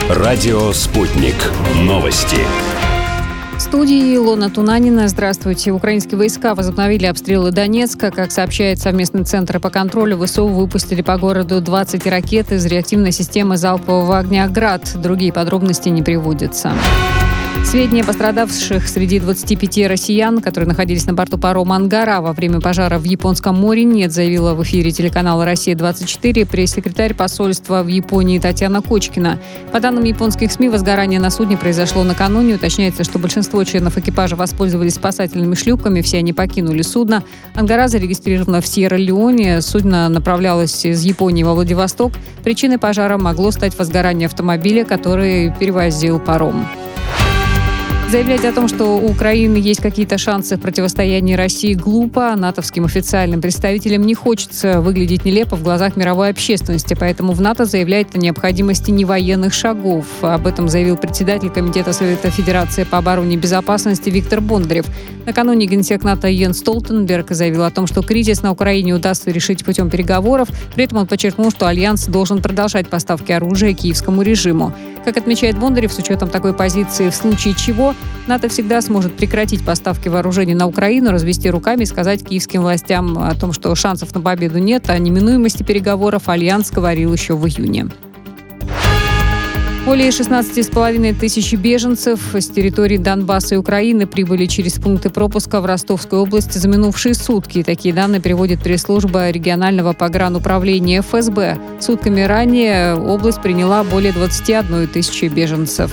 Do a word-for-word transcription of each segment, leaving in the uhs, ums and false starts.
Радио «Спутник». Новости. В студии Илона Тунанина. Здравствуйте. Украинские войска возобновили обстрелы Донецка. Как сообщает совместный центр по контролю, ВСУ выпустили по городу двадцать ракет из реактивной системы залпового огня «Град». Другие подробности не приводятся. Сведения о пострадавших среди двадцати пяти россиян, которые находились на борту парома «Ангара» во время пожара в Японском море, нет, заявила в эфире телеканала «Россия-двадцать четыре» пресс-секретарь посольства в Японии Татьяна Кочкина. По данным японских СМИ, возгорание на судне произошло накануне. Уточняется, что большинство членов экипажа воспользовались спасательными шлюпками, все они покинули судно. «Ангара» зарегистрирована в Сьерра-Леоне. Судно направлялось из Японии во Владивосток. Причиной пожара могло стать возгорание автомобиля, который перевозил паром. Заявлять о том, что у Украины есть какие-то шансы в противостоянии России, глупо. Натовским официальным представителям не хочется выглядеть нелепо в глазах мировой общественности, поэтому в НАТО заявляет о необходимости невоенных шагов. Об этом заявил председатель Комитета Совета Федерации по обороне и безопасности Виктор Бондарев. Накануне генсек НАТО Йенс Столтенберг заявил о том, что кризис на Украине удастся решить путем переговоров. При этом он подчеркнул, что Альянс должен продолжать поставки оружия киевскому режиму. Как отмечает Бондарев, с учетом такой позиции, в случае чего НАТО всегда сможет прекратить поставки вооружений на Украину, развести руками и сказать киевским властям о том, что шансов на победу нет, а неминуемости переговоров Альянс говорил еще в июне. Более шестнадцати с половиной тысяч беженцев с территории Донбасса и Украины прибыли через пункты пропуска в Ростовскую область за минувшие сутки. Такие данные приводит пресс-служба регионального погрануправления эф эс бэ. Сутками ранее область приняла более двадцати одной тысячи беженцев.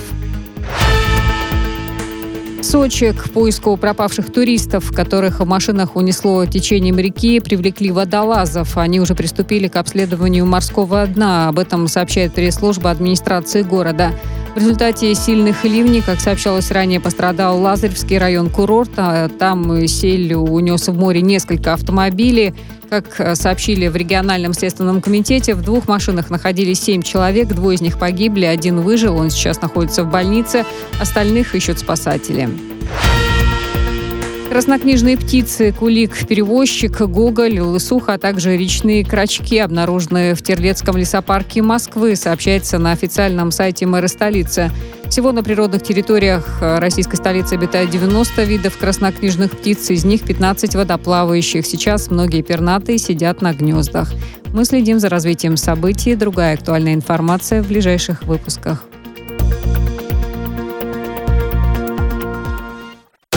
В Сочи к поиску пропавших туристов, которых в машинах унесло течением реки, привлекли водолазов. Они уже приступили к обследованию морского дна. Об этом сообщает пресс-служба администрации города. В результате сильных ливней, как сообщалось ранее, пострадал Лазаревский район курорта. Там сель унес в море несколько автомобилей. Как сообщили в региональном следственном комитете, в двух машинах находились семь человек, двое из них погибли, один выжил, он сейчас находится в больнице, остальных ищут спасатели. Краснокнижные птицы, кулик, перевозчик, гоголь, лысуха, а также речные крачки обнаружены в Терлецком лесопарке Москвы, сообщается на официальном сайте мэра столицы. Всего на природных территориях российской столицы обитает девяносто видов краснокнижных птиц, из них пятнадцать водоплавающих. Сейчас многие пернатые сидят на гнездах. Мы следим за развитием событий. Другая актуальная информация в ближайших выпусках.